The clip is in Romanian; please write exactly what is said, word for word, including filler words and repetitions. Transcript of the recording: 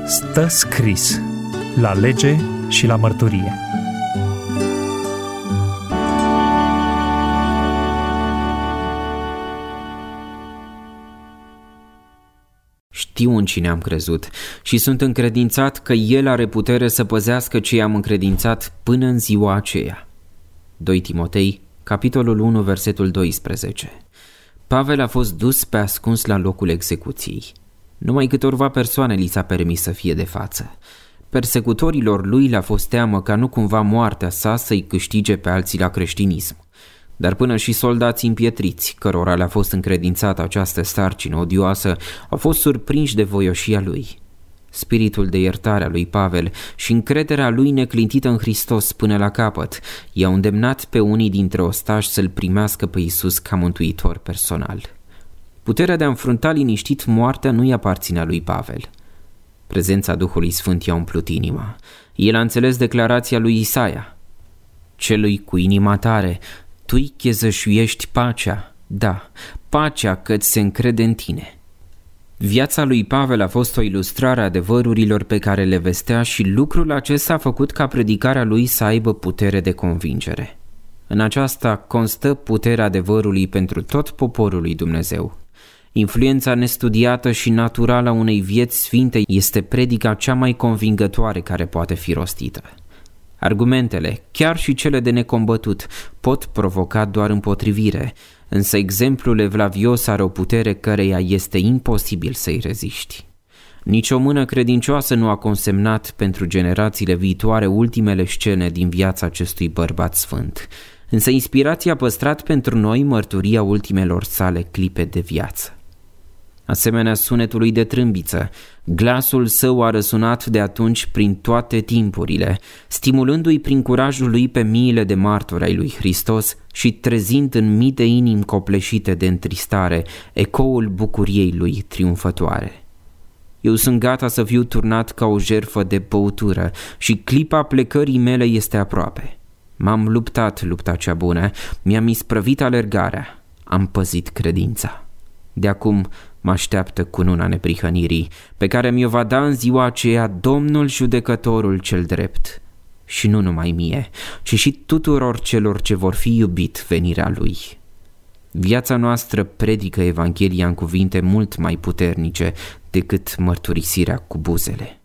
Stă scris la lege și la mărturie. Știu în cine am crezut și sunt încredințat că El are putere să păzească ce i-am încredințat până în ziua aceea. doi Timotei, capitolul unu, versetul doisprezece. Pavel a fost dus pe ascuns la locul execuției. Numai câtorva persoane li s-a permis să fie de față. Persecutorilor lui le-a fost teamă ca nu cumva moartea sa să-i câștige pe alții la creștinism. Dar până și soldații împietriți, cărora le-a fost încredințată această sarcină odioasă, au fost surprinși de voioșia lui. Spiritul de iertare a lui Pavel și încrederea lui neclintită în Hristos până la capăt i-au îndemnat pe unii dintre ostași să-L primească pe Iisus ca mântuitor personal. Puterea de a înfrunta liniștit moartea nu-i aparținea lui Pavel. Prezența Duhului Sfânt i-a umplut inima. El a înțeles declarația lui Isaia: celui cu inima tare, tu-i chezășuiești pacea, da, pacea că-ți se încrede în tine. Viața lui Pavel a fost o ilustrare a adevărurilor pe care le vestea și lucrul acesta a făcut ca predicarea lui să aibă putere de convingere. În aceasta constă puterea adevărului pentru tot poporul lui Dumnezeu. Influența nestudiată și naturală a unei vieți sfinte este predica cea mai convingătoare care poate fi rostită. Argumentele, chiar și cele de necombătut, pot provoca doar împotrivire, însă exemplul evlavios are o putere căreia este imposibil să-i reziști. Nici o mână credincioasă nu a consemnat pentru generațiile viitoare ultimele scene din viața acestui bărbat sfânt, însă inspirația a păstrat pentru noi mărturia ultimelor sale clipe de viață. Asemenea sunetului de trâmbiță, glasul său a răsunat de atunci prin toate timpurile, stimulându-i prin curajul lui pe miile de martori ai lui Hristos și trezind în mii de inimi copleșite de întristare ecoul bucuriei lui triumfătoare. Eu sunt gata să fiu turnat ca o jertfă de băutură și clipa plecării mele este aproape. M-am luptat lupta cea bună, mi-am isprăvit alergarea, am păzit credința. De acum mă așteaptă cununa neprihănirii, pe care mi-o va da în ziua aceea Domnul judecătorul cel drept. Și nu numai mie, ci și tuturor celor ce vor fi iubit venirea Lui. Viața noastră predică Evanghelia în cuvinte mult mai puternice decât mărturisirea cu buzele.